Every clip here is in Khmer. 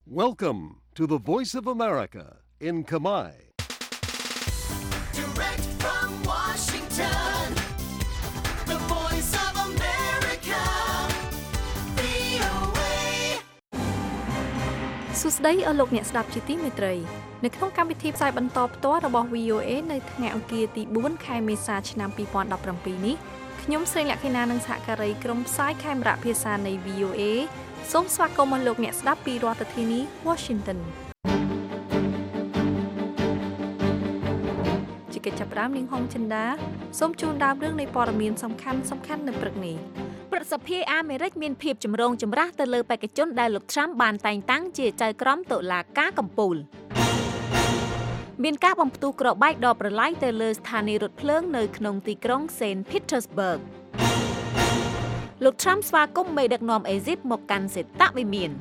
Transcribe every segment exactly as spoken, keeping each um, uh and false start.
Welcome to the Voice of America in Khmer. Direct from Washington, the Voice of America, វី អូ เอសួស្តីអស់លោកអ្នកស្ដាប់ជាទីមេត្រីនៅក្នុងកម្មវិធីផ្សាយបន្តផ្ទាល់របស់ វី អូ เอ នៅថ្ងៃអង្គារទីបួនខែមេសាឆ្នាំពីរពាន់ដប់ប្រាំពីរនេះខ្ញុំស្រីលក្ខិណានិងសហការីក្រុមផ្សាយខេមរៈភាសានៃ វី អូ เอ សូមស្វាគមន៍អស់លោកអ្នកស្ដាប់ពីរដ្ឋធានី Washington ជាកិច្ចចាប់ផ្ដើមនាងហុងចិន្តាសូមជូនដើមរឿងនៃព័ត៌មានសំខាន់សំខាន់នៅព្រឹកនេះប្រសិទ្ធភាពអាមេរិកមានភាពចម្រូងចម្រាសទៅលើបេក្ខជនដែលលោកត្រាំបានតែងតាំងជាចៅក្រមតុលាការកំពូលមានការបំផ្ទុះគ្រាប់បែកដ៏ប្រឡាយទៅលើស្ថានីយ៍រថភ្លើងនៅក្នុងទីក្រុង Saint Petersburg លោកត្រាំស្វាគមន៍មេដឹកនាំអេស៊ីបមកកាន់សេតវិមាន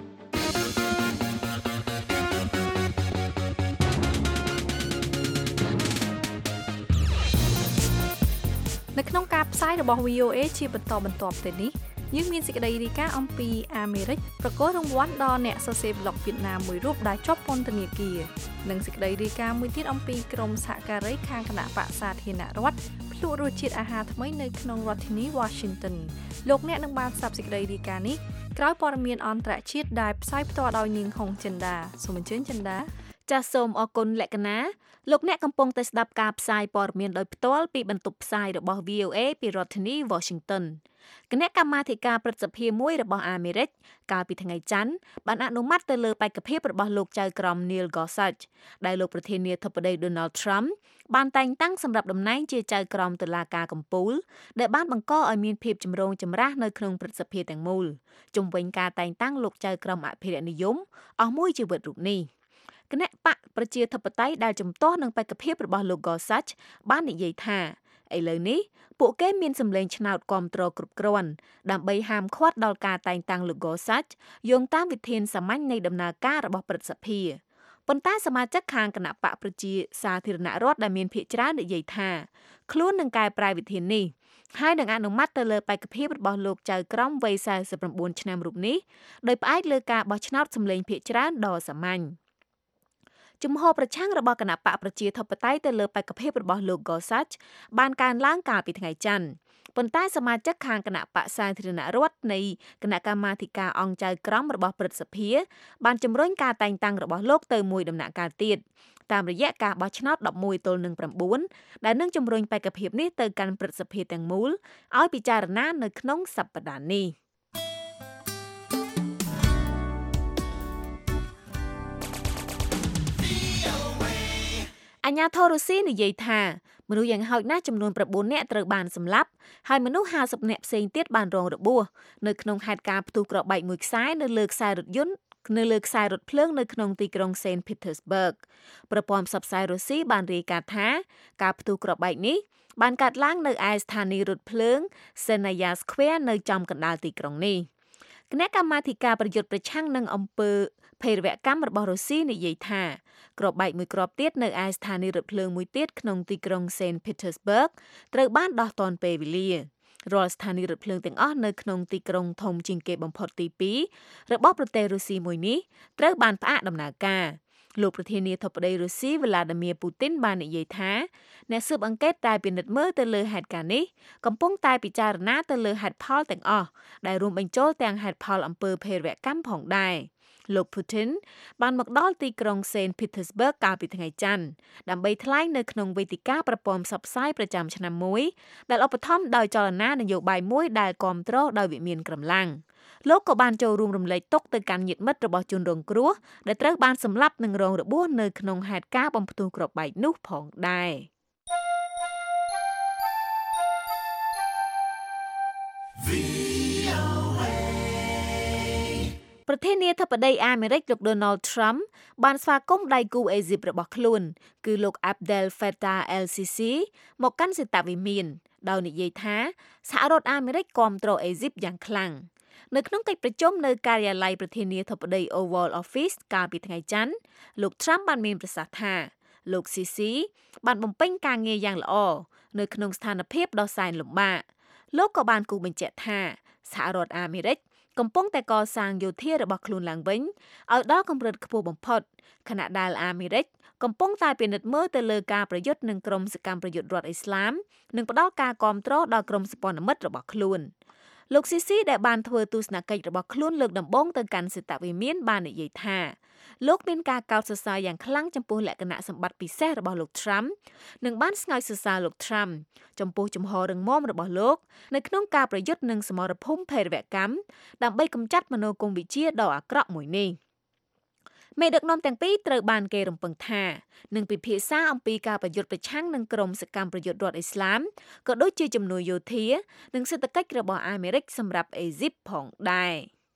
នៅក្នុងការផ្សាយរបស់ វី អូ เอ ជាបន្តបន្ទាប់ទៅនេះយើងមានសេចក្តីរាយការណ៍អំពីអាមេរិកប្រកាសរង្វាន់ដល់អ្នកសរសេរប្លុកវៀតណាមមួយរូបដែលជាប់ពន្ធនាគារនិងសេចក្តីរាយការណ៍មួយទៀតអំពីក្រុមសហការីខាងគណៈបក្សសាធារណរដ្ឋភ្លក្សរសជាតិអាហារថ្មីនៅក្នុងរដ្ឋធានី Washington លោកអ្នកនឹងបានស្ដាប់សេចក្តីរាយការណ៍នេះក្រោយព័ត៌មានអន្តរជាតិដែលផ្សាយផ្ទាល់ដោយនាងហុងចិន្តាសូមអញ្ជើញចិន្តាចាសសូមអរគុណលក្ខណាលោកអ្នកកំពុងតែស្ដាប់ការផ្សាយព័ត៌មានដោយផ្ទាល់ពីបន្ទប់ផ្សាយរបស់ វី អូ เอ ពីរដ្ឋធានី Washington គណៈកម្មាធិការព្រឹទ្ធសភាមួយរបស់អាមេរិកកាលពីថ្ងៃច័ន្ទបានអនុម័តទៅលើបេក្ខភាពរបស់លោកចៅក្រម Neil Gorsuch ដែលលោកប្រធានាធិបតី Donald Trump បានតែងតាំងសម្រាប់តំណែងជាចៅក្រមតុលាការកំពូលដែលបានបង្កឲ្យមានភាពចម្រូងចម្រាសនៅក្នុងព្រឹទ្ធសភាទាំងមូលជុំវិញការតែងតាំងលោកចៅក្រមអភិរក្សនិយមអស់មួយជីវិតរូបនេះគណៈបកប្រជាធិបតេយ្យដែលជំទាស់នឹងបេក្ខភាពរបស់លោក Gorsuch បាននិយាយថាឥឡូវនេះពួកគេមានសម្លេងឆ្នោតគាំទ្រគ្រប់គ្រាន់ដើម្បីហាមឃាត់ដល់ការតែងតាំងលោក Gorsuch យោងតាមវិធានសាមញ្ញនៃដំណើរការរបស់ព្រឹទ្ធសភាប៉ុន្តែសមាជិកខាងគណៈបកប្រជាសាធារណរដ្ឋដែលមានភាគច្រើននិយាយថាខ្លួននឹងកែប្រែវិធាននេះហើយនឹងអនុម័តទៅលើបេក្ខភាពរបស់លោកចៅក្រមវ័យសែសិប៩ឆ្នាំរូបនេះដោយផ្អែកលើការបោះឆ្នោតសម្លេងភាគច្រើនដ៏សាមញ្ញជំហរប្រឆាំងរបស់គណៈបកប្រជាធិបតេយ្យទៅលើបេក្ខភាពរបស់លោក Gorsuch បានកើនឡើងកាលពីថ្ងៃច័ន្ទប៉ុន្តែសមាជិកខាងគណៈបកសាធារណរដ្ឋនៃគណៈកម្មាធិការអង្គចៅក្រមរបស់ព្រឹទ្ធសភាបានជំរុញការតែងតាំងរបស់លោកទៅមួយដំណាក់កាលទៀតតាមរយៈការបោះឆ្នោតដប់មួយទល់នឹង៩ដែលនឹងជំរុញបេក្ខភាពនេះទៅកាន់ព្រឹទ្ធសភាទាំងមូលឲ្យពិចារណានៅក្នុងសប្តាហ៍នេះអាញាធររុស្ស៊ីនិយាយថាមនុស្សយ៉ាងហោចណាស់ចំនួន៩នាក់ត្រូវបានសម្លាប់ហើយមនុស្ស៥០នាក់ផ្សេងទៀតបានរងរបួសនៅក្នុងហេតុការណ៍ផ្ទុះគ្រាប់បែកមួយខ្សែនៅលើខ្សែរថយន្តនៅលើខ្សែរថភ្លើងនៅក្នុងទីក្រុង Saint Petersburg ប្រព័ន្ធផ្សព្វផ្សាយរុស្ស៊ីបានរាយការណ៍ថាការផ្ទុះគ្រាប់បែកនេះបានកើតឡើងនៅឯស្ថានីយ៍រថភ្លើង Senaya Square នៅចំកណ្ដាលទីក្រុងនេះគណៈកម្មាធិការប្រយុទ្ធប្រឆាំងនឹងអំពើភេរវកម្មរបស់រុស្ស៊ីនិយាយថាគ្រាប់បែកមួយគ្រាប់ទៀតនៅឯស្ថានីយ៍រថភ្លើងមួយទៀតក្នុងទីក្រុង Saint Petersburg ត្រូវបានដោះទាន់ពេលវេលារាល់ស្ថានីយ៍រថភ្លើងទាំងអស់នៅក្នុងទីក្រុងធំជាងគេបំផុតទីពីររបស់ប្រទេសរុស្ស៊ីមួយនេះត្រូវបានផ្អាកដំណើរការលោកប្រធានាធិបតីរុស្ស៊ី Vladimir Putin បាននិយាយថាអ្នកស៊ើបអង្កេតដែលពិនិត្យមើលទៅលើហេតុការណ៍នេះកំពុងតែពិចារណាទៅលើហេតុផលទាំងអស់ដែលរួមបញ្ចូលទាំងហេតុផលអំពើភេរវកម្មផងដែរលោក Putin បានមកដល់ទីក្រុង Saint Petersburg កាលពីថ្ងៃច័ន្ទដើម្បីថ្លែងនៅក្នុងវេទិកាប្រព័ន្ធផ្សព្វផ្សាយប្រចាំឆ្នាំមួយដែលឧបត្ថម្ភដោយចលនានយោបាយមួយដែលគាំទ្រដោយវិមានក្រំឡាំងលោកក៏បានចូលរួមរំលែកទុក្ខទៅកាន់ញាតិមិត្តរបស់ជនរងគ្រោះដែលត្រូវបានសម្លាប់និងរងរបួសនៅក្នុងហេតុការណ៍បំផ្ទុះគ្រាប់បែកនោះផងដែរប្រធានាធិបតីអាមេរិកលោក Donald Trump បានស្វាគមន៍ដៃគូអេស៊ីបរបស់ខ្លួនគឺលោក Abdel Fattah el-Sisi មកកាន់សេតវិមានដោយនិយាយថាសហរដ្ឋអាមេរិកគាំទ្រអេស៊ីបយ៉ាងខ្លាំងនៅក្នុងកិច្ចប្រជុំនៅការិយាល័យប្រធានាធិបតី Oval Office កាលពីថ្ងៃច័ន្ទលោក Trump បានមានប្រសាសន៍ថាលោក Sisi បានបំពេញការងារយ៉ាងល្អនៅក្នុងស្ថានភាពដ៏សែនលំបាកលោកក៏បានគូបញ្ជាក់ថាសហរដ្ឋអាមេរិកកំពុងតែកសាងយោធារបស់ខ្លួនឡើងវិញឲ្យដល់កម្រិតខ្ពស់បំផុតខណៈដែលអាមេរិកកំពុងតែពិនិត្យមើលទៅលើការប្រយុទ្ធនឹងក្រុមសកម្មប្រយុទ្ធរដ្ឋអ៊ីស្លាមនិងផ្ដល់ការគាំទ្រដល់ក្រុមសម្ព័ន្ធមិត្តរបស់ខ្លួនលោកស៊ីស៊ីដែលបានធ្វើទស្សនកិច្ចរបស់ខ្លួនលើកដំបូងទៅកាន់សេតវិមានបាននិយាយថាលោកមានការកោតសរសើរយ៉ាងខ្លាំងចំពោះលក្ខណៈសម្បត្តិពិសេសរបស់លោក Trump និងបានស្ងើចសរសើរលោក Trump ចំពោះជំហររឹងមាំរបស់លោកនៅក្នុងការប្រយុទ្ធនឹងសមរភូមិភេរវកម្មដើម្បីកម្ចាត់មនោគមវិជ្ជាដ៏អាក្រក់មួយនេះមេដឹកនាំទាំងពីរត្រូវបានគេរំពឹងថានឹងពិភាក្សាអំពីការប្រយុទ្ធប្រឆាំងនឹងក្រុមសកម្មប្រយុទ្ធរដ្ឋអ៊ីស្លាមក៏ដូចជាជំនួយយោធានិងសេដ្ឋកិច្ចរបស់អាមេរិកសម្រាប់អេស៊ីបផងដែរ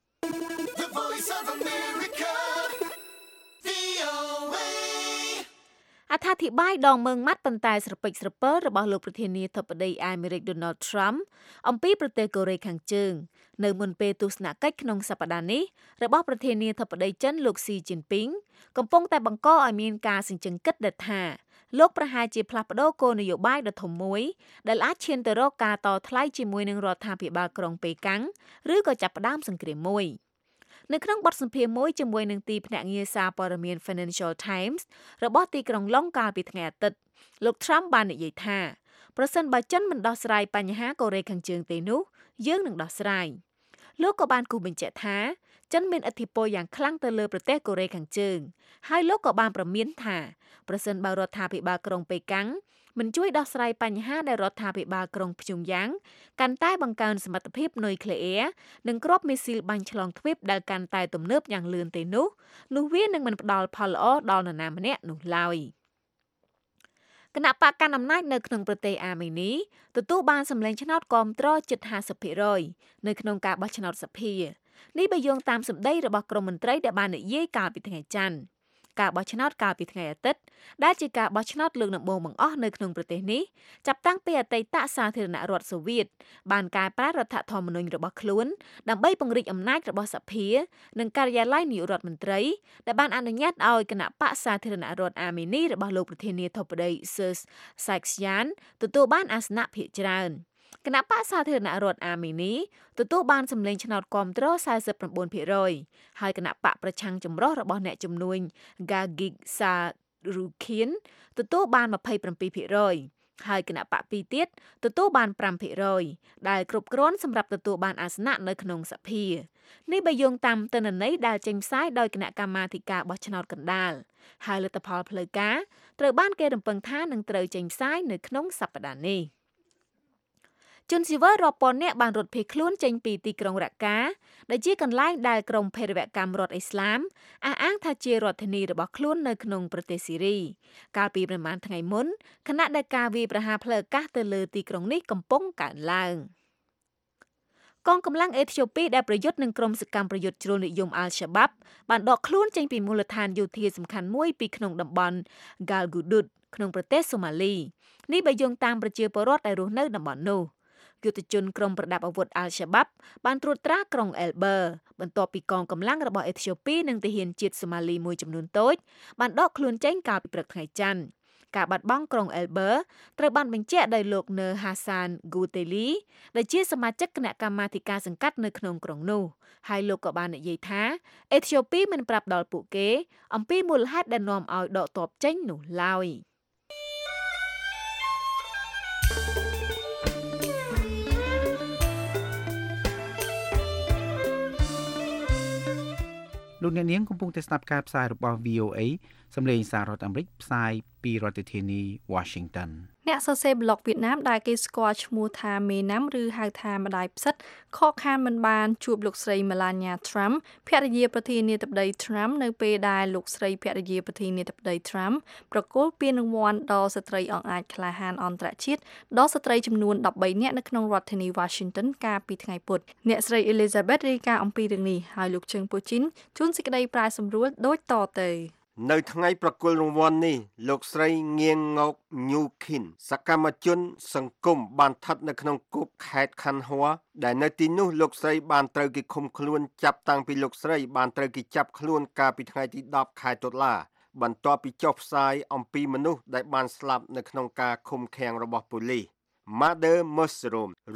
The Voice of America, វី អូ เอអត្ថាធិប្បាយដងមើងម៉ាត់ប៉ុន្តែស្រពេចស្រពើរបស់លោកប្រធានាធិបតីអាមេរិក Donald Trump អំពីប្រទេសកូរ៉េខាងជើងនៅមុនពេលទស្សនកិច្ចក្នុងសប្តាហ៍នេះរបស់ប្រធានាធិបតីចិនលោកស៊ីជីនពីងកំពុងតែបង្កឲ្យមានការសញ្ជឹងគិតដែលថាលោកប្រហែលជាផ្លាស់ប្ដូរគោលនយោបាយដ៏ធំមួយដែលអាចឈានទៅរកការតថ្លៃជាមួយនឹងរដ្ឋាភិបាលក្រុងប៉េកាំងឬក៏ចាប់ផ្ដើមសង្គ្រាមមួយនៅក្នុងបទសម្ភាសន៍មួយជាមួយនឹងទីភ្នាក់ងារសារព័ត៌មាន Financial Times របស់ទីក្រុងឡុងកាលពីថ្ងៃអាទិត្យលោក Trump បាននិយាយថាប្រសិនបើចិនមិនដោះស្រាយបញ្ហាកូរ៉េខាងជើងទេនោះយើងនឹងដោះស្រាយលោកក៏បានគូសបញ្ជាក់ថាចិនមានឥទ្ធិពលយ៉ាងខ្លាំងទៅលើប្រទេសកូរ៉េខាងជើងហើយលោកក៏បានប្រមានថាប្រសិនបើរដ្ឋាភិបាលក្រុងប៉េកាំងមិនជួយដោះស្រាយបញ្ហាដែលរដ្ឋាភិបាលក្រុងព្យុងយ៉ាងកាន់តែបង្កើនសមត្ថភាពនុយក្លេអ៊ែរនិងគ្រាប់មីស៊ីលបាញ់ឆ្លងទ្វីបដែលកាន់តែទំនើបយ៉ាងលឿនទេនោះនោះវានឹងមិនផ្ដល់ផលល្អដល់នរណាម្នាក់នោះឡើយគណៈបកកណ្ដាលអំណាចនៅក្នុងប្រទេសអាមេនីទទួលបានសម្លេងឆ្នោតគាំទ្រជិត ห้าสิบភាគរយ នៅក្នុងការបោះឆ្នោតសភានេះបើយោងតាមសម្ដីរបស់ក្រុមមន្ត្រីដែលបាននិយាយកាលពីថ្ងៃច័ន្ទការបោះឆ្នោតកាលពីថ្ងៃអាទិត្យដែលជាការបោះឆ្នោតលើកដំបូងបង្អស់នៅក្នុងប្រទេសនេះចាប់តាំងពីអតីតសាធារណរដ្ឋសូវៀតបានកែប្រែរដ្ឋធម្មនុញ្ញរបស់ខ្លួនដើម្បីពង្រីកអំណាចរបស់សភានិងការិយាល័យនាយករដ្ឋមន្ត្រីដែលបានអនុញ្ញាតឲ្យគណៈបកសាធារណរដ្ឋអាមេនីរបស់លោកប្រធានាធិបតី Sirz Saiksian ទទួលបានអាសនៈភាគច្រើនគណៈបកសាធារណរដ្ឋអាមេនីទទួលបានសម្លេងឆ្នោតគាំទ្រ สี่สิบเก้าភាគរយ ហើយគណៈបកប្រឆាំងចម្រុះរបស់អ្នកជំនួញ Gagik Sarukhian ទទួលបាន ยี่สิบเจ็ดភាគរយ ហើយគណៈបកពីរទៀតទទួលបាន ห้าភាគរយ ដែលគ្រប់គ្រាន់សម្រាប់ទទួលបានអាសនៈនៅក្នុងសភានេះបើយោងតាមទិន្នន័យដែលចេញផ្សាយដោយគណៈកម្មាធិការបោះឆ្នោតកណ្ដាលហើយលទ្ធផលផ្លូវការត្រូវបានគេរំពឹងថានឹងត្រូវចេញផ្សាយនៅក្នុងសប្តាហ៍នេះជនស៊ីវិលរាប់ពាន់នាក់បានរត់ភៀសខ្លួនចេញពីទីក្រុងរ៉ាកាដែលជាកន្លែងដែលក្រុមភេរវកម្មរដ្ឋអ៊ីស្លាមអះអាងថាជារដ្ឋធានីរបស់ខ្លួននៅក្នុងប្រទេសស៊ីរីកាលពីប្រមាណថ្ងៃមុនខណៈដែលការវាយប្រហារផ្លូវអាកាសទៅលើទីក្រុងនេះកំពុងកើនឡើងកងកម្លាំងអេធីអូពីដែលប្រយុទ្ធនឹងក្រុមសកម្មប្រយុទ្ធជ្រុលនិយមអាល់-ឆាបាប់បានដកខ្លួនចេញពីមូលដ្ឋានយោធាសំខាន់មួយពីក្នុងតំបន់ Galgudud ក្នុងប្រទេសសូម៉ាលីនេះបើយោងតាមប្រជាពលរដ្ឋដែលរស់នៅតំបន់នោះយុទ្ធជនក្រុមប្រដាប់អាវុធអាល់-ឆាបាប់បានត្រួតត្រាក្រុងអែលបឺបន្ទាប់ពីកងកម្លាំងរបស់អេធីអូពីនិងទាហានជាតិសូម៉ាលីមួយចំនួនតូចបានដកខ្លួនចេញកាលពីព្រឹកថ្ងៃច័ន្ទការបាត់បង់ក្រុងអែលបឺត្រូវបានបញ្ជាក់ដោយលោកនៅហាសានហ្គូតេលីដែលជាសមាជិកគណៈកម្មាធិការសង្កាត់នៅក្នុងក្រុងនោះហើយលោកក៏បាននិយាយថាអេធីអូពីមិនប្រាប់ដល់ពួកគេអំពីមូលហេតុដែលនាំឲ្យដកទ័ពចេញនោះឡើយលោកអ្នកនាងកំពុងតែស្ដាប់ការផ្សាយរបស់ វី អូ เอ សម្លេងសាររដ្ឋអាមេរិកផ្សាយពីរដ្ឋធានី Washington អ្នកសរសេរប្លុកវៀតណាមដែលគេស្គាល់ឈ្មោះថាមេណាំឬហៅថាម្ដាយផ្សិតខកខានមិនបានជួបលោកស្រី Melania Trump ភរិយាប្រធានាធិបតី Trump នៅពេលដែលលោកស្រីភរិយាប្រធានាធិបតី Trump ប្រគល់ពានរង្វាន់ដល់ស្ត្រីអង្អាចក្លាហានអន្តរជាតិដល់ស្ត្រីចំនួន 13 នាក់នៅក្នុងរដ្ឋធានី Washington កាលពីថ្ងៃពុធអ្នកស្រី Elizabeth រាយការណ៍អំពីរឿងនេះហើយលោកជើងពូជីនជួនសេចក្តីប្រាយសម្រួលដូចតទៅនៅថ្ងៃប្រគល់រង្វាន់នេះលោកស្រីងៀងងោកញូខិនសកម្មជនសង្គមបានស្ថិតនៅក្នុងគុកខេត្តខាន់ហួរដែលនៅទីនោះលោកស្រីបានត្រូវគេឃុំខ្លួនចាប់តាំងពីលោកស្រីបានត្រូវគេចាប់ខ្លួនកាលពីថ្ងៃទីដប់ខែតុលាបន្ទាប់ពីចុះផ្សាយអំពីមនុស្សដែលបានស្លាប់នៅក្នុងការឃុំឃាំងរបស់ប៉ូលីស Mother Mushroom ឬ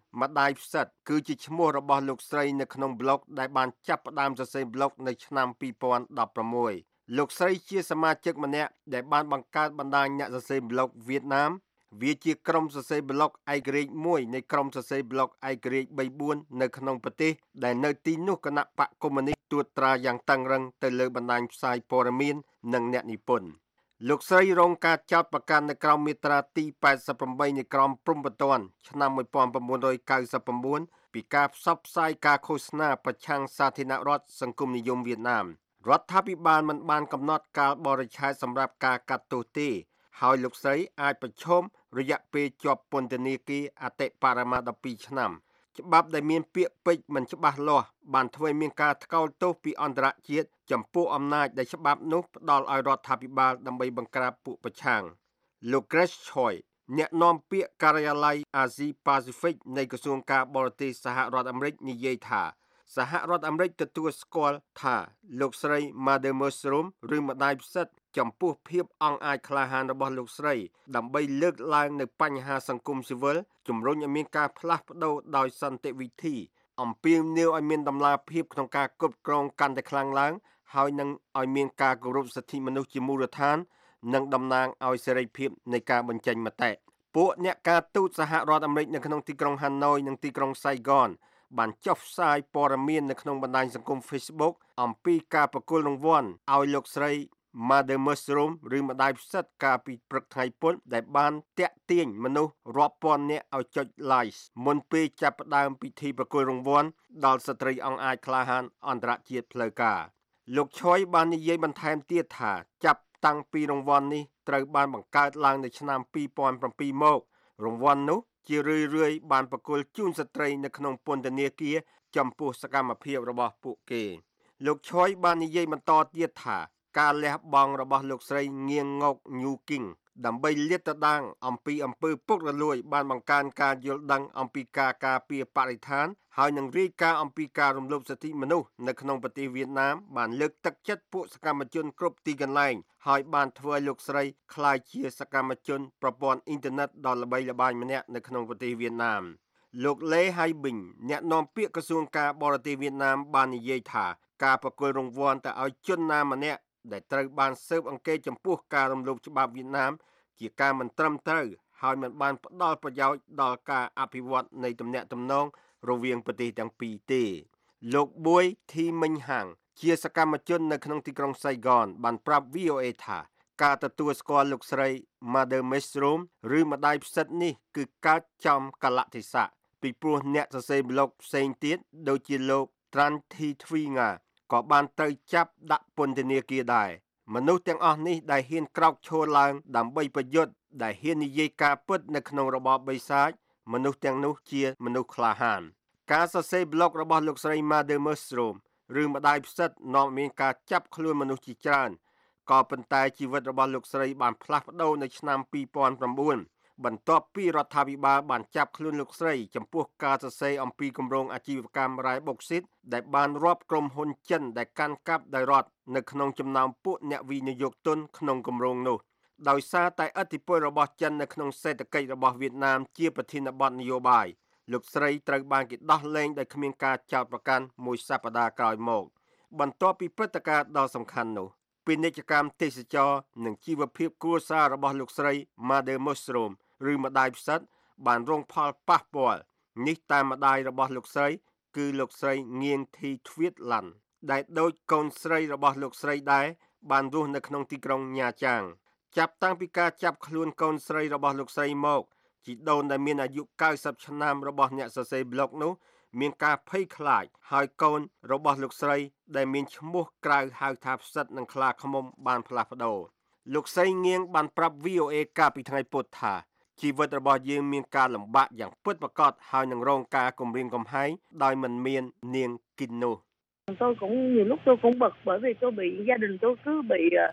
ម្ដាយផ្សិតគឺជាឈ្មោះរបស់លោកស្រីនៅក្នុង blog ដែលបានចាប់ផ្ដើមសរសេរ blog នៅឆ្នាំពីរពាន់ដប់ប្រាំមួយលោកស្រីជាសមាជិកម្នាក់ដែលបានបង្កើតបណ្ដាញអ្នកសរសេរ blog វៀតណាមវាជាក្រុមសរសេរ blog ឯករាជ្យមួយនៃក្រុមសរសេរ blog ឯករាជ្យ បីបួន នៅក្នុងប្រទេសដែលនៅទីនោះគណៈបកកុម្មុយនីសត្រួតត្រាយ៉ាងតឹងរ៉ឹងទៅលើបណ្ដាញផ្សាយព័ត៌មាននិងអ្នកនិពន្ធលោកស្រីរងការចោទប្រកាន់នៅក្រោមមាត្រាទីប៉ែតសិបប្រាំនៃក្រមព្រហ្មទណ្ឌឆ្នាំmột nghìn chín trăm chín mươi chínពីការផ្សព្វផ្សាយការឃោសនាប្រឆាំងសាធារណរដ្ឋសង្គមនិយមវៀតណាមរដ្ឋាភិបាលមិនបានកំណត់កាលបរិច្ឆេទសម្រាប់ការកាត់ទោសទេហើយលោកស្រីអាចប្រឈមរយៈពេលជាប់ពន្ធនាគារអតិបរមាដប់ពីរឆ្នាំច្បាប់ដែលមានពាក្យពេចន៍មិនច្បាស់លាស់បានធ្វើឲ្យមានការថ្កោលទោសពីអន្តរជាតិចំពោះអំណាចដែលច្បាប់នោះផ្ដល់ឲ្យរដ្ឋាភិបាលដើម្បីបង្ក្រាបពួកប្រឆាំងលោក Grace Choi អ្នកនាំពាក្យការិយាល័យអាស៊ីប៉ាស៊ីហ្វិកនៃក្រសួងការបរទេសសហរដ្ឋអាមេរិកនិយាយថាសហរដ្ឋអាមេរិកទទួលស្គាល់ថាលោកស្រី Mother Mushroom ឬម្ដាយផ្សិតចំពោះភាពអង់អាចក្លាហានរបស់លោកស្រីដើម្បីលើកឡើងនៅបញ្ហាសង្គមស៊ីវិលជំរុញឲ្យមានការផ្លាស់ប្ដូរដោយសន្តិវិធីអំពាវនាវឲ្យមានតម្លាភាពក្នុងការគ្រប់គ្រងកាន់តែខ្លាំងឡើងហើយនឹងឲ្យមានការគោរពសិទ្ធិមនុស្សជាមូលដ្ឋាននិងតំណាងឲ្យសេរីភាពនៃការបញ្ចេញមតិពួកអ្នកការទូតសហរដ្ឋអាមេរិកនៅក្នុងទីក្រុងហាណូយនិងទីក្រុងសៃហ្គនបានចុះផ្សាយព័ត៌មាននៅក្នុងបណ្ដាញសង្គម Facebook អំពីការប្រគល់រង្វាន់ឲ្យលោកស្រី Mother Mushroom ឬម្ដាយផ្សិតកាលពីព្រឹកថ្ងៃពុធដែលបានតាក់ទាញមនុស្សរាប់ពាន់នាក់ឲ្យចុច like មុនពេលចាប់ផ្ដើមពិធីប្រគល់រង្វាន់ដល់ស្ត្រីអង្អាចក្លាហានអន្តរជាតិផ្លូវការលោកឆយបាននិយាយបន្ថែមទៀតថាចាប់តាំងពីរង្វាន់នេះត្រូវបានបង្កើតឡើងនៅឆ្នាំពីរពាន់ប្រាំពីរមករង្វាន់នោះជារឿយៗបានប្រគល់ជូនស្ត្រីនៅក្នុងពន្ធនាគារចំពោះសកម្មភាពរបស់ពួកគេលោកឆយបាននិយាយបន្តទៀតថាការលះបង់របស់លោកស្រីងៀងង៉ុកញូគីងដើម្បីលាតត្រដាងអំពីអំពើពុករលួយបានបង្កើនការយល់ដឹងអំពីការការពារបរិស្ថានហើយនឹងរាយការណ៍អំពីការរំលោភសិទ្ធិមនុស្សនៅក្នុងប្រទេសវៀតណាមបានលើកទឹកចិត្តពួកសកម្មជនគ្រប់ទីកន្លែងហើយបានធ្វើឲ្យលោកស្រីក្លាយជាសកម្មជនប្រព័ន្ធអ៊ីនធឺណិតដ៏ល្បីល្បាញម្នាក់នៅក្នុងប្រទេសវៀតណាមលោកលេហៃប៊ីងអ្នកនាំពាក្យក្រសួងការបរទេសវៀតណាមបាននិយាយថាការប្រគល់រង្វាន់ទៅឲ្យជនណាម្នាក់ដែលត្រូវបានស៊ើបអង្កេតចំពោះការរំលោភច្បាប់វៀតណាមជាការមិនត្រឹមត្រូវហើយមិនបានផ្ដល់ប្រយោជន៍ដល់ការអភិវឌ្ឍនៃទំនាក់ទំនងរវាងប្រទេសទាំងពីរទេលោកប៊ួយធីមិញហាងជាសកម្មជននៅក្នុងទីក្រុងសៃហ្គនបានប្រាប់ វី អូ អេ ថាការទទួលស្គាល់លោកស្រី Mother Mushroom ឬម្ដាយផ្សិតនេះគឺកើតចំកលៈទេសៈពីព្រោះអ្នកសរសេរ blog ផ្សេងទៀតដូចជាលោក Tran Thi Thuy-nga ក៏បានត្រូវចាប់ដាក់ពន្ធនាគារដែរមនុស្សទាំងអស់នេះដែលហ៊ានក្រោកឈរឡើងដើម្បីប្រយុទ្ធដែលហ៊ាននិយាយការពិតនៅក្នុងរបបបិសាចមនុស្សទាំងនោះជាមនុស្សក្លាហានការសរសេរ blog របស់លោកស្រី Mother Mushroom ឬម្ដាយផ្សិតនាំមានការចាប់ខ្លួនមនុស្សជាច្រើនក៏ប៉ុន្តែជីវិតរបស់លោកស្រីបានផ្លាស់ប្ដូរនៅឆ្នាំពីរពាន់ប្រាំបួនបន្ទាប់ពីរដ្ឋាភិបាលបានចាប់ខ្លួនលោកស្រីចំពោះការសរសេរអំពីគម្រោងអាជីវកម្មរ៉ែបូកស៊ីតដែលបានរាប់ក្រុមហ៊ុនចិនដែលកាន់កាប់ដោយរដ្ឋនៅក្នុងចំណោមពួកអ្នកវិនិយោគទុនក្នុងគម្រោងនោះដោយសារតែឥទ្ធិពលរបស់ចិននៅក្នុងសេដ្ឋកិច្ចរបស់វៀតណាមជាប្រធានបទនយោបាយលោកស្រីត្រូវបានគេដោះលែងដោយគ្មានការចោទប្រកាន់មួយសប្តាហ៍ក្រោយមកបន្ទាប់ពីព្រឹត្តិការណ៍ដ៏សំខាន់នោះពាណិជ្ជកម្មទេសចរនិងជីវភាពគ្រួសាររបស់លោកស្រី Mother Mushroom ឬម្ដាយផ្សិតបានរងផលប៉ះពាល់នេះតាមម្ដាយរបស់លោកស្រីគឺលោកស្រីងៀងធីទ្វៀតឡាន់ដែលដូចកូនស្រីរបស់លោកស្រីដែរបានរស់នៅក្នុងទីក្រុងញ៉ាចាងចាប់តាំងពីការចាប់ខ្លួនកូនស្រីរបស់លោកស្រីមកជីដូនដែលមានអាយុកៅសិបឆ្នាំរបស់អ្នកសរសេរ blog នោះមានការភ័យខ្លាចហើយកូនរបស់លោកស្រីដែលមានឈ្មោះក្រៅហៅថាផ្សិតនិងខ្លាឃ្មុំបានផ្លាស់ប្ដូរលោកស្រីងៀងបានប្រាប់ វី អូ អេ កាលពីថ្ងៃពុធថាជីវិតរបស់យើងមានការលំបាកយ៉ាងពិតប្រាកដហើយនឹងរងការគំរាមកំហែងដោយមិនមាននាងគីននោះ Tôi cũng nhiều lúc tôi cũng bực bởi vì tôi bị gia đình tôi cứ bị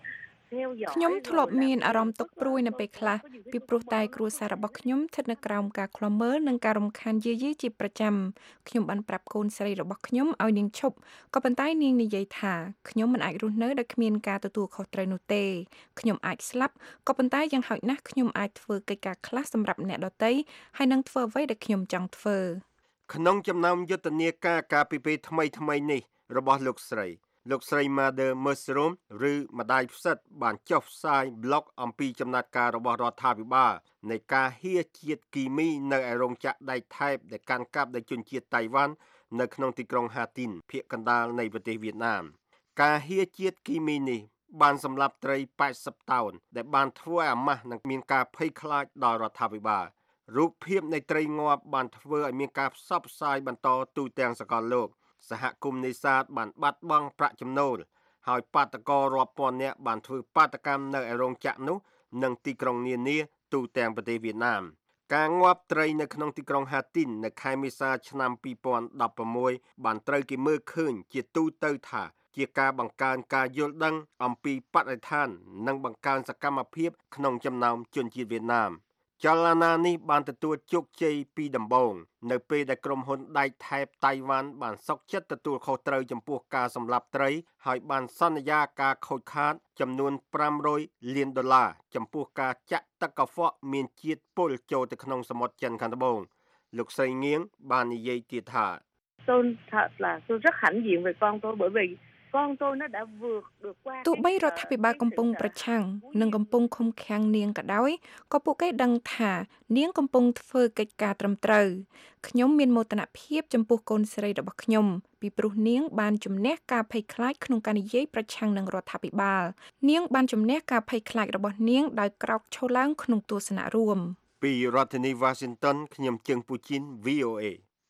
ខ្ញុំធ្លាប់មានអារម្មណ៍ទុក្ខព្រួយនៅពេលខ្លះពីព្រោះតែគ្រួសាររបស់ខ្ញុំស្ថិតនៅក្រោមការឃ្លាំមើលនិងការរំខានយាយីជាប្រចាំខ្ញុំបានប្រាប់កូនស្រីរបស់ខ្ញុំឲ្យនាងឈប់ក៏ប៉ុន្តែនាងនិយាយថាខ្ញុំមិនអាចរស់នៅដោយគ្មានការទទួលខុសត្រូវនោះទេខ្ញុំអាចស្លាប់ក៏ប៉ុន្តែយ៉ាងហោចណាស់ខ្ញុំអាចធ្វើកិច្ចការខ្លះសម្រាប់អ្នកដទៃហើយនឹងធ្វើអ្វីដែលខ្ញុំចង់ធ្វើក្នុងចំណោមយុទ្ធនាការការពីពេលថ្មីថ្មីនេះរបស់លោកស្រីលោកស្រី Mother Mushroom ឬម្ដាយផ្សិតបានចុះផ្សាយ blog អំពីចំណាត់ការរបស់រដ្ឋាភិបាលនៃការហៀជាតិគីមីនៅឯរោងចក្រដែកថែបដែលកាន់កាប់ដោយជនជាតិតៃវ៉ាន់នៅក្នុងទីក្រុងហាទីនភាគកណ្ដាលនៃប្រទេសវៀតណាមការហៀជាតិគីមីនេះបានសម្លាប់ត្រីប៉ែតសិបតោនដែលបានធ្វើឲ្យអាម៉ាស់និងមានការភ័យខ្លាចដល់រដ្ឋាភិបាលរូបភាពនៃត្រីងាប់បានធ្វើឲ្យមានការផ្សព្វផ្សាយបន្តទូទាំងសកលលោកសហគមន៍នេសាទបានបាត់បង់ប្រាក់ចំណូលហើយបាតកោរាប់ពាន់នាក់បានធ្វើបាតកម្មនៅឯរោងចក្រនោះនិងទីក្រុងនានាទូទាំងប្រទេសវៀតណាមការងាប់ត្រីនៅក្នុងទីក្រុងហាទីននៅខែមេសាឆ្នាំពីរពាន់ដប់ប្រាំមួយបានត្រូវគេមើលឃើញជាទូទៅថាជាការបង្កើនការយល់ដឹងអំពីបរិស្ថាននិងបង្កើនសកម្មភាពក្នុងចំណោមជនជាតិវៀតណាមចលនានេះបានទទួលជោគជ័យពីដំបូងនៅពេលដែលក្រុមហ៊ុនដែកថែបតៃវ៉ាន់បានសុកចិត្តទទួលខុសត្រូវចំពោះការសម្លាប់ត្រីហើយបានសន្យាការខូចខាតចំនួនប្រាំរយលានដុល្លារចំពោះការចាក់ទឹកកខ្វក់មានជាតិពុលចូលទៅក្នុងសមុទ្រចិនខាងត្បូងលោកស្រីងៀងបាននិយាយទៀតថា Tôi thật là tôi rất hãnh diện về con tôi bởi vì con tôi nó đã vượt được qua ទោះបីរដ្ឋាភិបាលកំពុងប្រឆាំងនិងកំពុងឃុំឃាំងនាងក៏ដោយក៏ពួកគេដឹងថានាងកំពុងធ្វើកិច្ចការត្រឹមត្រូវខ្ញុំមានមោទនភាពចំពោះកូនស្រីរបស់ខ្ញុំពីព្រោះនាងបានជំនះការភ័យខ្លាចក្នុងការនិយាយប្រឆាំងនឹងរដ្ឋាភិបាលនាងបានជំនះការភ័យខ្លាចរបស់នាងដោយក្រោកឈរឡើងក្នុងទស្សនៈរួមពីរដ្ឋធានី Washington ខ្ញុំជើងពូជីន V O A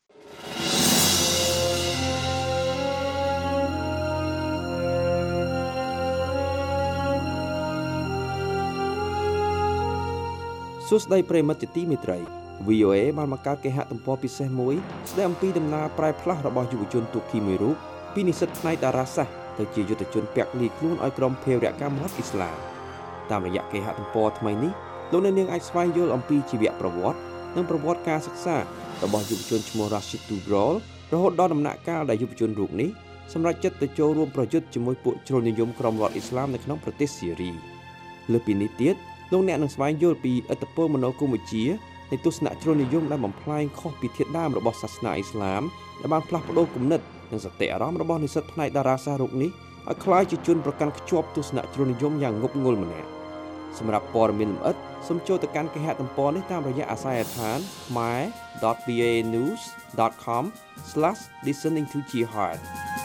សួស្តីប្រិយមិត្តជាទីមេត្រី V O A បានបង្កើតគេហទំព័រពិសេសមួយស្ដីអំពីដំណើរប្រែផ្លាស់របស់យុវជនទូគីមួយរូបពីនិស្សិតផ្នែកតារាសាស្ត្រទៅជាយុទ្ធជនពាក់លីខ្លួនឲ្យក្រុមភេរវកម្មរដ្ឋអ៊ីស្លាមតាមរយៈគេហទំព័រថ្មីនេះលោកអ្នកនាងអាចស្វែងយល់អំពីជីវប្រវត្តិនិងប្រវត្តិការសិក្សារបស់យុវជនឈ្មោះ Rashid Tugrol រហូតដល់ដំណាក់កាលដែលយុវជនរូបនេះសម្រេចចិត្តទៅចូលរួមប្រយុទ្ធជាមួយពួកជ្រុលនិយមក្រុមរដ្ឋអ៊ីស្លាមនៅក្នុងប្រទេសស៊ីរីលើពីនេះទៀតលោកអ្នកនឹងស្វែងយល់ពីឥទ្ធិពលមនោគមវិជ្ជានៃទស្សនៈជ្រុលនិយមដែលបំផ្លាញខុសពីធាតុដើមរបស់សាសនាអ៊ីស្លាមដែលបានផ្លាស់ប្ដូរគំនិតនិងសតិអារម្មណ៍របស់និស្សិតផ្នែកតារាសាស្ត្ររូបនេះឲ្យក្លាយជាជនប្រកាន់ខ្ជាប់ទស្សនៈជ្រុលនិយមយ៉ាងងប់ងល់ម្នាក់សម្រាប់ព័ត៌មានលម្អិតសូមចូលទៅកាន់គេហទំព័រនេះតាមរយៈអាស័យដ្ឋាន khmer dot b a news dot com slash listening to jihad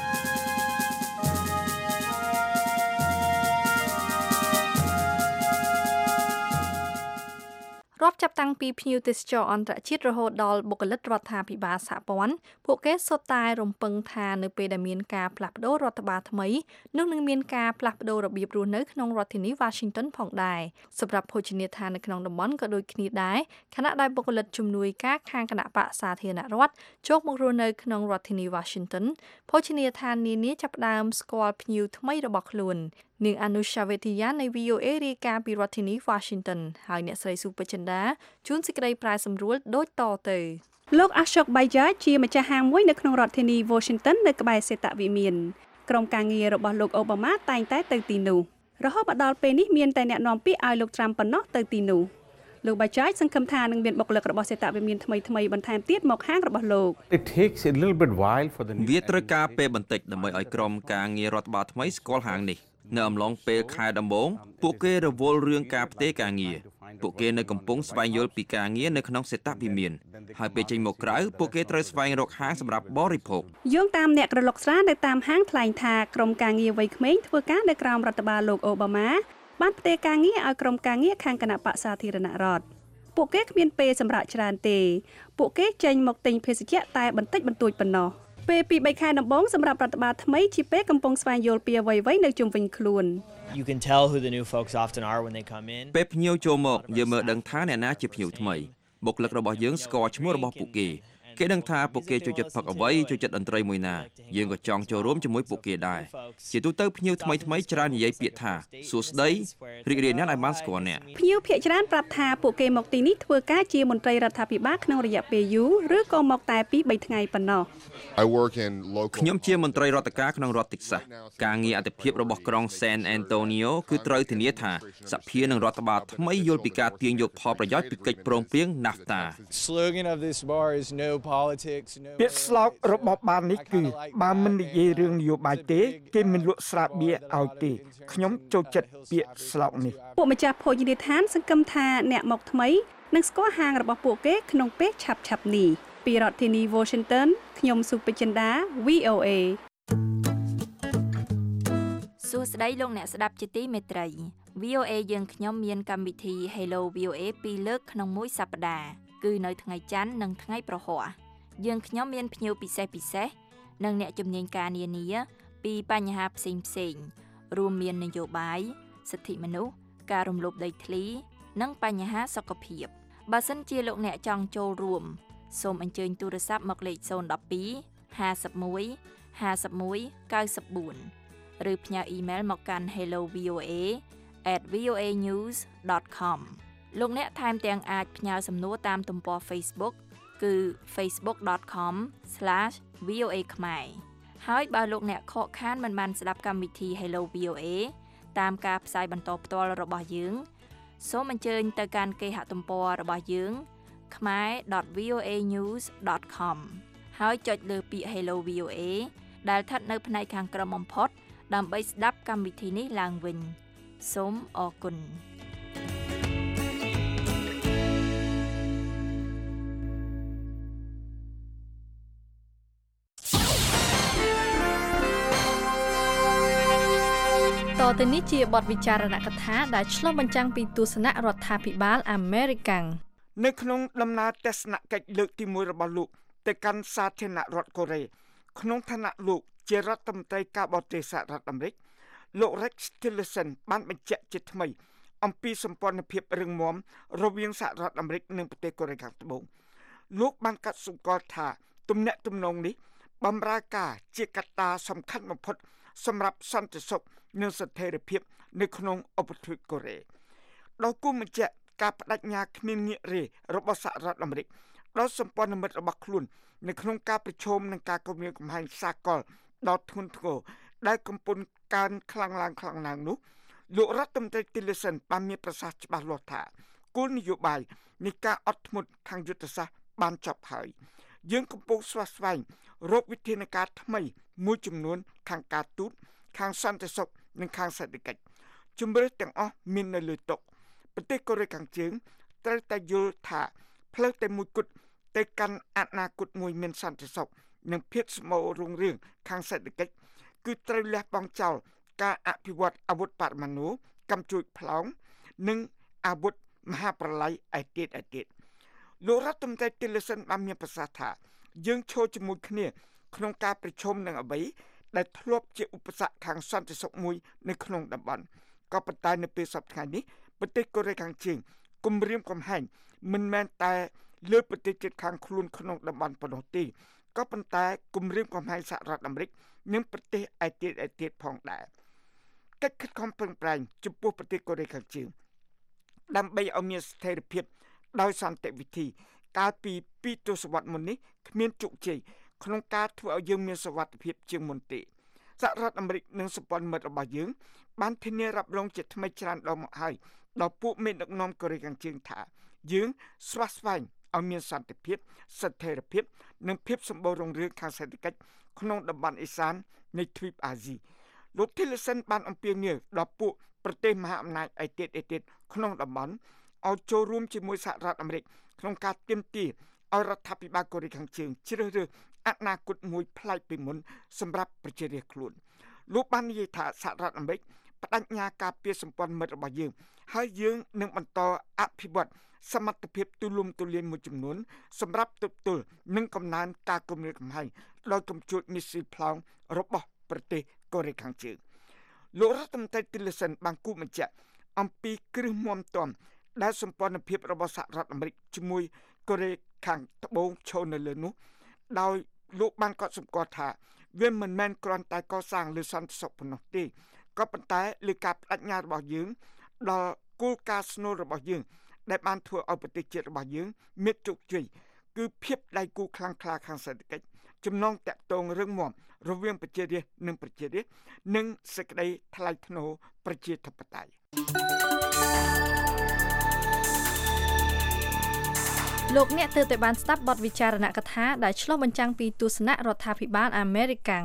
រាប់ចាប់តាំងពីភ្ញៀវទេសចរអន្តរជាតិរហូតដល់បុគ្គលិករដ្ឋាភិបាលសហព័ន្ធពួកគេសុទ្ធតែរំពឹងថានៅពេលដែលមានការផ្លាស់ប្ដូររដ្ឋបាលថ្មីនោះនឹងមានការផ្លាស់ប្ដូររបៀបរស់នៅក្នុងរដ្ឋធានី Washington ផងដែរសម្រាប់ភោជនីយដ្ឋាននៅក្នុងតំបន់ក៏ដូចគ្នាដែរខណៈដែលបុគ្គលិកជំនួយការខាងគណៈបក្សសាធារណរដ្ឋចូលមករស់នៅក្នុងរដ្ឋធានី Washington ភោជនីយដ្ឋាននានាចាប់ផ្ដើមស្គាល់ភ្ញៀវថ្មីរបស់ខ្លួននាងអនុសាវេទីយ៉ានៃ V O A រាយការណ៍ពីរដ្ឋធានី Washington ហើយអ្នកស្រីស៊ូពេជ្រចិន្តាជួនសេចក្តីប្រាយសម្រួលដូចតទៅលោក Ashok Bajaj ជាម្ចាស់ហាងមួយនៅក្នុងរដ្ឋធានី Washington នៅក្បែរសេតវិមានក្រុមការងាររបស់លោក Obama តែងតែទៅទីនោះរហូតមកដល់ពេលនេះមានតែអ្នកនាំពាក្យឲ្យលោក Trump ប៉ុណ្ណោះទៅទីនោះលោក Bajaj សង្ឃឹមថានឹងមានបុគ្គលិករបស់សេតវិមានថ្មីៗបន្ថែមទៀតមកហាងរបស់លោក It takes a little bit while for the វាត្រូវការពេលបន្តិចដើម្បីឲ្យក្រុមការងាររដ្ឋបាលថ្មីស្គាល់ហាងនេះនៅអំឡុងពេលខែដំបូងពួកគេរវល់រឿងការផ្ទេរការងារពួកគេនៅកំពុងស្វែងយល់ពីការងារនៅក្នុងសេតវិមានហើយពេលចេញមកក្រៅពួកគេត្រូវស្វែងរកហាងសម្រាប់បរិភោគយោងតាមអ្នកក្រឡុកស្រានៅតាមហាងថ្លែងថាក្រុមការងារវ័យក្មេងធ្វើការនៅក្រោមរដ្ឋបាលលោកអូបាម៉ាបានផ្ទេរការងារឲ្យក្រុមការងារខាងគណៈបក្សសាធារណរដ្ឋពួកគេគ្មានពេលសម្រាប់ច្រើនទេពួកគេចេញមកទិញភេសជ្ជៈតែបន្តិចបន្តួចប៉ុណ្ណោះពេលពីបីខែដំបូងសម្រាប់រដ្ឋបាលថ្មីជាពេលកំពុងស្វែងយល់ពីអ្វីៗនៅជុំវិញខ្លួន You can tell who the new folks often are when they come in ពេលភ្ញៀវចូលមកយើងមើលដឹងថាអ្នកណាជាភ្ញៀវថ្មីបុគ្គលិករបស់យើងស្គាល់ឈ្មោះរបស់ពួកគេគេដឹងថាពួកគេចូលចិត្តផឹកអ្វីចូលចិត្តតន្ត្រីមួយណាយើងក៏ចង់ចូលរួមជាមួយពួកគេដែរជាទូទៅភ្ញៀវថ្មីថ្មីច្រើននិយាយពាក្យថាសួស្ដីរីករាយណាស់ដែលបានស្គាល់អ្នកភ្ញៀវភាគច្រើនប្រាប់ថាពួកគេមកទីនេះធ្វើការជាមន្ត្រីរដ្ឋាភិបាលក្នុងរយៈពេលយូរឬក៏មកតែពីរបីថ្ងៃប៉ុណ្ណោះខ្ញុំជាមន្ត្រីរដ្ឋការក្នុងរដ្ឋ Texas ការងារអធិភាពរបស់ក្រុង San Antonio គឺត្រូវធានាថាសភានិងរដ្ឋបាលថ្មីយល់ពីការទាញយកផលប្រយោជន៍ពីកិច្ចព្រមព្រៀង NAFTA ពាក្យស្លោករបស់បារនេះគឺបើមិននិយាយរឿងនយោបាយទេគេមិនលក់ស្រាបៀរឲ្យទេខ្ញុំចូលចិត្តពាក្យស្លោកនេះពួកម្ចាស់ភោជនីយដ្ឋានសង្កឹមថាអ្នកមកថ្មីនឹងស្គាល់ហាងរបស់ពួកគេក្នុងពេលឆាប់ឆាប់នេះពីរដ្ឋធានី Washington ខ្ញុំសុពេចិន្តា វី អូ เอសួស្តីលោកអ្នកស្ដាប់ជាទីមេត្រី វី អូ เอ យើងខ្ញុំមានកម្មវិធី Hello វី អូ เอ ពីរលើកក្នុងមួយសប្តាហ៍គឺនៅថ្ងៃច័ន្ទនិងថ្ងៃប្រហ័សយើងខ្ញុំមានភ្ញៀវពិសេសពិសេសនិងអ្នកជំនាញការនានាពីបញ្ហាផ្សេងផ្សេងរួមមាននយោបាយសិទ្ធិមនុស្សការរំលោភដីធ្លីនិងបញ្ហាសុខភាពបើសិនជាលោកអ្នកចង់ចូលរួមសូមអញ្ជើញទូរស័ព្ទមកលេខศูนย์ หนึ่ง สอง ห้า หนึ่ง หนึ่ง ห้า หนึ่ง เก้า สี่ឬផ្ញើអ៊ីមែលមកកាន់ hello v o a at v o a news dot com លោកអ្នកថែមទាំងអាចផ្ញើសំណួរតាមទំព័រ Facebook គឺ facebook dot com slash v o a ខ្មែរហើយបើលោកអ្នកខកខានមិនបានស្ដាប់កម្មវិធី Hello វី អូ เอ តាមការផ្សាយបន្តផ្ទាល់របស់យើងសូមអញ្ជើញទៅកាន់គេហទំព័ររបស់យើង ខ្មែរ dot v o a news dot com ហើយចុចលើពាក្យ Hello វី អូ เอ ដែលស្ថិតនៅផ្នែកខាងក្រោមបំផុតដើម្បីស្ដាប់កម្មវិធីនេះឡើងវិញសូមអរគុណតទៅនេះជាបទវិចារណកថាដែលឆ្លុះបញ្ចាំងពីទស្សនៈរដ្ឋាភិបាលអាមេរិកនៅក្នុងដំណើរទស្សនកិច្ចលើកទីមួយរបស់លោកទៅកាន់សាធារណរដ្ឋកូរ៉េក្នុងឋានៈលោកជារដ្ឋមន្ត្រីការបរទេសសហរដ្ឋអាមេរិកលោក Rex Tillerson បានបញ្ជាក់ជាថ្មីអំពីសម្ព័ន្ធភាពរឹងមាំរវាងសហរដ្ឋអាមេរិកនិងប្រទេសកូរ៉េខាងត្បូងលោកបានកាត់សម្គាល់ថាទំនាក់ទំនងនេះបម្រើការជាកត្តាសំខាន់បំផុតសម្រាប់សន្តិសុខនិងស្ថិរភាពនៅក្នុងឧបទ្វីបកូរ៉េដោយគូបញ្ជាក់ការបដិញ្ញាគ្មានងាករេរបស់សហរដ្ឋអាមេរិកដល់សម្ព័ន្ធមិត្តរបស់ខ្លួននៅក្នុងការប្រជុំនិងការគម្រាមកំហែងសាកលដល់ធ្ងន់ធ្ងរដែលកំពុងកើនខ្លាំងឡើងខ្លាំងឡើងនោះលោករដ្ឋមន្ត្រី Tillerson បានមានប្រសាសន៍ច្បាស់លាស់ថាគោលនយោបាយនៃការអត់ធ្មត់ខាងយុទ្ធសាស្ត្របានចប់ហើយយើងកំពុងស្វាស្វែងរកវិធានការថ្មីមួយចំនួនខាងការទូតខាងសន្តិសុខនិងខាងសេដ្ឋកិច្ចជំរឿនទាំងអស់មាននៅលើតុប្រទេសកូរ៉េខាងជើងត្រូវតែយល់ថាផ្លូវតែមួយគត់ទៅកាន់អនាគតមួយមានសន្តិសុខនិងភាពស្មោរុងរឿងខាងសេដ្ឋកិច្ចគឺត្រូវលះបង់ចោលការអភិវឌ្ឍអាវុធបរមាណូកាំជួយផ្លោងនិងអាវុធមហាប្រឡ័យឯទៀតឯទៀតលោករដ្ឋមន្ត្រី Tillerson បានមានប្រសាសន៍ថាយើងឈរជាមួយគ្នាក្នុងការប្រជុំនឹងអ្វីដែលធ្លាប់ជាឧបសគ្គខាងសន្តិសុខមួយនៅក្នុងតំបន់ក៏ប៉ុន្តែនៅពេលសប្តាហ៍នេះប្រទេសកូរ៉េខាងជើងគំរាមកំហែងមិនមែនតែលើប្រទេសជិតខាងខ្លួនក្នុងតំបន់ប៉ុណ្ណោះទេក៏ប៉ុន្តែគំរាមកំហែងសហរដ្ឋអាមេរិកនិងប្រទេសឯទៀតឯទៀតផងដែរកិច្ចខិតខំប្រឹងប្រែងចំពោះប្រទេសកូរ៉េខាងជើងដើម្បីឲ្យមានស្ថិរភាពដោយសន្តិវិធីកាលពីពីរទសវត្សរ៍មុននេះគ្មានជោគជ័យក្នុងការធ្វើឲ្យយើងមានសុវត្ថិភាពជាងមុនទេសហរដ្ឋអាមេរិកនិងសម្ព័ន្ធមិត្តរបស់យើងបានធានារ៉ាប់រងជាថ្មីច្រើនដងមកហើយដល់ពួកមេដឹកនាំកូរ៉េខាងជើងថាយើងស្វាស្វែងឲ្យមានសន្តិភាពស្ថិរភាពនិងភាពសម្បូររុងរឿងខាងសេដ្ឋកិច្ចក្នុងតំបន់អេសាននៃទ្វីបអាស៊ីលោក Tillerson បានអំពាវនាវដល់ពួកប្រទេសមហាអំណាចឯទៀតឯទៀតក្នុងតំបន់ឲ្យចូលរួមជាមួយសហរដ្ឋអាមេរិកក្នុងការទាមទារឲ្យរដ្ឋាភិបាលកូរ៉េខាងជើងជ្រើសរើសអនាគតមួយប្លែកពីមុនសម្រាប់ប្រជារាស្ត្រខ្លួនលោកបាននិយាយថាសហរដ្ឋអាមេរិកបដិញ្ញាការពារសម្ព័ន្ធមិត្តរបស់យើងហើយយើងនឹងបន្តអភិវឌ្ឍសមត្ថភាពទូលំទូលាយមួយចំនួនសម្រាប់ទប់ទល់នឹងកំណើនការគំរាមកំហែងដោយកំជួចមីស៊ីលផ្លោងរបស់ប្រទេសកូរ៉េខាងជើងលោករដ្ឋមន្ត្រី Tillerson បានគូបញ្ជាក់អំពីគ្រឹះមាំទាំដែលសម្ព័ន្ធភាពរបស់សហរដ្ឋអាមេរិកជាមួយកូរ៉េខាងត្បូងឈរនៅលើនោះដោយលោកបានកត់សម្គាល់ថាវាមិនមែនគ្រាន់តែកសាងលើសន្តិសុខប៉ុណ្ណោះទេក៏ប៉ុន្តែលើការបដិញ្ញារបស់យើងដល់គោលការណ៍ស្នូលរបស់យើងដែលបានធ្វើឲ្យប្រទេសជាតិរបស់យើងមានជោគជ័យគឺភាពដៃគូខ្លាំងក្លាខាងសេដ្ឋកិច្ចចំណងតាក់ទងរឹងមាំរវាងប្រជារាស្ត្រនិងប្រជារាស្ត្រនិងសេចក្តីថ្លៃថ្នូរប្រជាធិបតេយ្យលោកអ្នកទើបតែបានស្ដាប់បទវិចារណកថាដែលឆ្លុះបញ្ចាំងពីទស្សនៈរដ្ឋាភិបាលអាមេរិក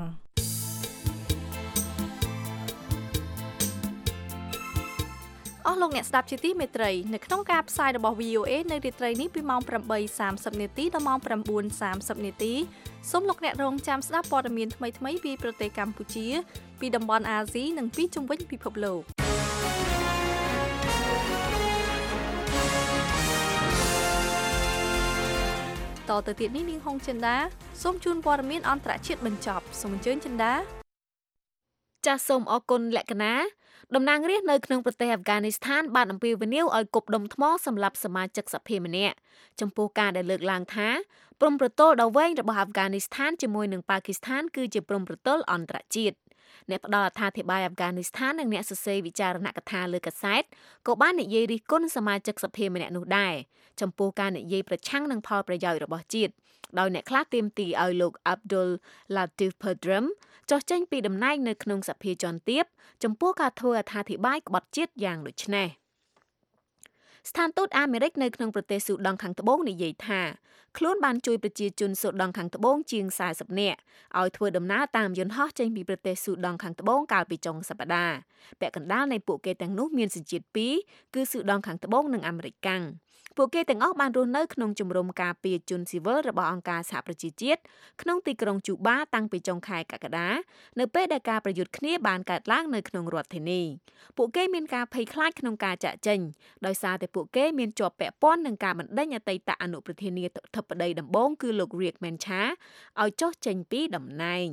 អស់លោកអ្នកស្ដាប់ជាទីមេត្រីនៅក្នុងការផ្សាយរបស់ វី អូ เอ នៅរាត្រីនេះពីម៉ោង ប្រាំបីសាមសិប នាទីដល់ម៉ោង ប្រាំបួនសាមសិប នាទីសូមលោកអ្នករងចាំស្ដាប់ព័ត៌មានថ្មីៗពីប្រទេសកម្ពុជាពីតំបន់អាស៊ីនិងពីជុំវិញពិភពលោកតទៅទៀតនេះនាងហុងចិនដាសូមជូនព័ត៌មានអន្តរជាតិបញ្ចប់សូមអញ្ជើញចិនដាចាសសូមអរគុណលក្ខណាតំណាងរាស្ត្រនៅក្នុងប្រទេសអាហ្វហ្គានីស្ថានបានអំពាវនាវឲ្យគប់ដុំថ្មសម្រាប់សមាជិកសភាម្នាក់ចំពោះការដែលលើកឡើងថាព្រំប្រទល់ដ៏វែងរបស់អាហ្វហ្គានីស្ថានជាមួយនឹងប៉ាគីស្ថានគឺជាព្រំប្រទល់អន្តរជាតិអ្នកផ្ដល់អត្ថាធិប្បាយអាហ្វហ្គានីស្ថាននិងអ្នកសរសេរវិចារណកថាលើកាសែតក៏បាននិយាយរិះគន់សមាជិកសភាម្នាក់នោះដែរចំពោះការនិយាយប្រឆាំងនឹងផលប្រយោជន៍របស់ជាតិដោយអ្នកខ្លះទាមទារឲ្យលោក Abdul Latif Pedram ចុះចេញពីតំណែងនៅក្នុងសភាជាន់ទាបចំពោះការធ្វើអត្ថាធិប្បាយក្បត់ជាតិយ៉ាងដូចនេះស្ថានទូតអាមេរិកនៅក្នុងប្រទេសស៊ូដង់ខាងត្បូងនិយាយថាខ្លួនបានជួយប្រជាជនស៊ូដង់ខាងត្បូងជាងសែសិបនាក់ឲ្យធ្វើដំណើរតាមយន្តហោះចេញពីប្រទេសស៊ូដង់ខាងត្បូងកាលពីចុងសប្តាហ៍ពាក់កណ្ដាលនៃពួកគេទាំងនោះមានសញ្ជាតិពីរគឺស៊ូដង់ខាងត្បូងនិងអាមេរិកកាំងពួកគេទាំងអស់បានរស់នៅក្នុងជំរំការពារជនស៊ីវិលរបស់អង្គការសហប្រជាជាតិក្នុងទីក្រុងជូបាតាំងពីចុងខែកក្កដានៅពេលដែលការប្រយុទ្ធគ្នាបានកើតឡើងនៅក្នុងរដ្ឋធានីពួកគេមានការភ័យខ្លាចក្នុងការចាក់ចេញដោយសារតែពួកគេមានជាប់ពាក់ព័ន្ធនឹងការបណ្ដេញអតីតអនុប្រធានាធិបតីដំបូងគឺលោក Riek Machar ឲ្យចុះចេញពីតំណែង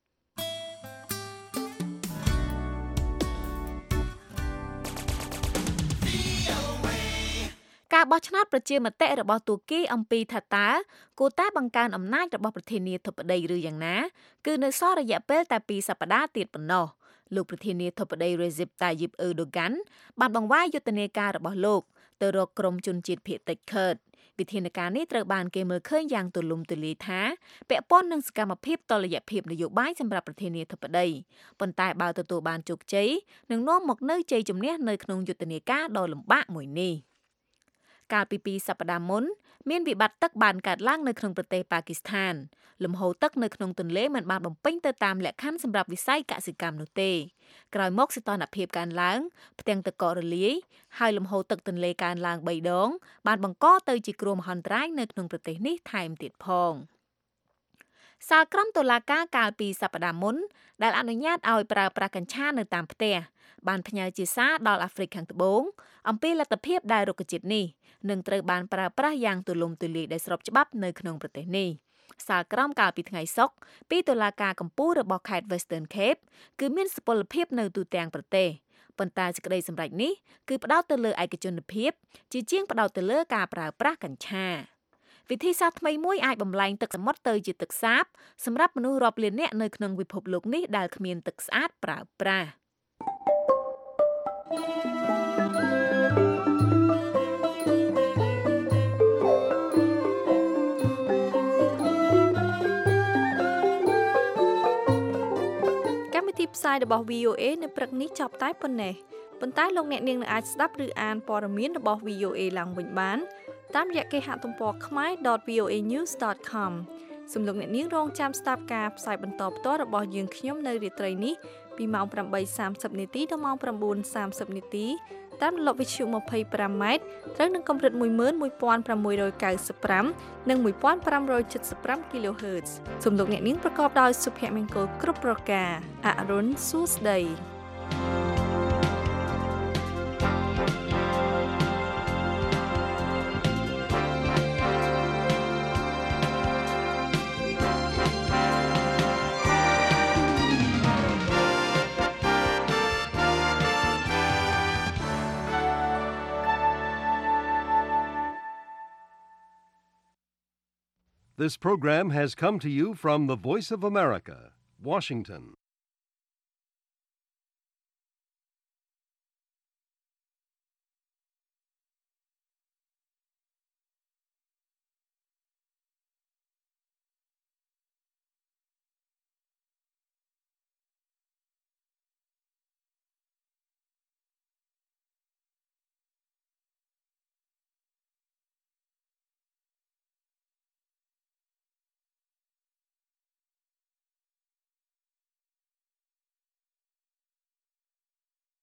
ការបោះឆ្នោតប្រជាមតិរបស់ទូគីអំពីថាតើគួរតែបង្កើនអំណាចរបស់ប្រធានាធិបតីឬយ៉ាងណាគឺនៅសល់រយៈពេលតែពីរសប្តាហ៍ទៀតប៉ុណ្ណោះលោកប្រធានាធិបតី Recep Tayyip Erdogan បានបង្វែរយុទ្ធនាការរបស់លោកទៅរកក្រុមជនជាតិភាគតិច Kurd វិធានការនេះត្រូវបានគេមើលឃើញយ៉ាងទូលំទូលាយថាពាក់ព័ន្ធនឹងសកម្មភាពតុល្យភាពនយោបាយសម្រាប់ប្រធានាធិបតីប៉ុន្តែបើទទួលបានជោគជ័យនឹងនាំមកនូវជ័យជំនះនៅក្នុងយុទ្ធនាការដ៏លំបាកមួយនេះកាលពីពីរសប្តាហ៍មុនមានវិបត្តិទឹកបានកើតឡើងនៅក្នុងប្រទេសប៉ាគីស្ថានលំហូរទឹកនៅក្នុងទន្លេមិនបានបំពេញទៅតាមលក្ខខណ្ឌសម្រាប់វិស័យកសិកម្មនោះទេក្រោយមកសីតុណ្ហភាពកើនឡើងផ្ទាំងទឹកកករលាយហើយលំហូរទឹកទន្លេកើនឡើងបីដងបានបង្កទៅជាគ្រោះមហន្តរាយនៅក្នុងប្រទេសនេះថែមទៀតផងសាលក្រមតុលាការកាលពីសប្តាហ៍មុនដែលអនុញ្ញាតឲ្យប្រើប្រាស់កញ្ឆានៅតាមផ្ទះបានផ្ញើជាសារដល់អាហ្វ្រិកខាងត្បូងអំពីលទ្ធភាពដែលរុក្ខជាតិនេះនឹងត្រូវបានប្រើប្រាស់យ៉ាងទូលំទូលាយដោយស្របច្បាប់នៅក្នុងប្រទេសនេះសាលក្រមកាលពីថ្ងៃសុក្រពីតុលាការកំពូលរបស់ខេត្ត Western Cape គឺមានសុពលភាពនៅទូទាំងប្រទេសប៉ុន្តែសេចក្តីសម្រេចនេះគឺផ្ដោតទៅលើឯកជនភាពជាជាងផ្ដោតទៅលើការប្រើប្រាស់កញ្ឆាវិធីសាស្ត្រថ្មីមួយអាចបំលែងទឹកសមុទ្រទៅជាទឹកសាបសម្រាប់មនុស្សរាប់លាននាក់នៅក្នុងពិភពលោកនេះដែលគ្មានទឹកស្អាតប្រើប្រាស់កម្មវិធីផ្សាយរបស់ វី អូ เอ នៅព្រឹកនេះចប់តែប៉ុណ្ណេះប៉ុន្តែលោកអ្នកនាងអាចស្ដាប់ឬអានព័ត៌មានរបស់ វី អូ เอ ឡើងវិញបានតាមរយៈគេហទំព័រ khmae dot v o a news dot com សូមលោកអ្នកនាងរងចាំស្ដាប់ការផ្សាយបន្តផ្ទាល់របស់យើងខ្ញុំនៅរាត្រីនេះពីម៉ោង ប្រាំបីសាមសិប នាទីដល់ម៉ោង ប្រាំបួនសាមសិប នាទីតាមរលកវិទ្យុ ម្ភៃប្រាំម៉ែត្រត្រូវនឹងកម្រិត មួយម៉ឺនមួយពាន់ប្រាំមួយរយកៅសិបប្រាំ និង មួយពាន់ប្រាំរយចិតសិបប្រាំ kilohertz សូមលោកអ្នកនាងប្រកបដោយសុភមង្គលគ្រប់ប្រការអរុនសួស្ដី This program has come to you from the Voice of America, Washington.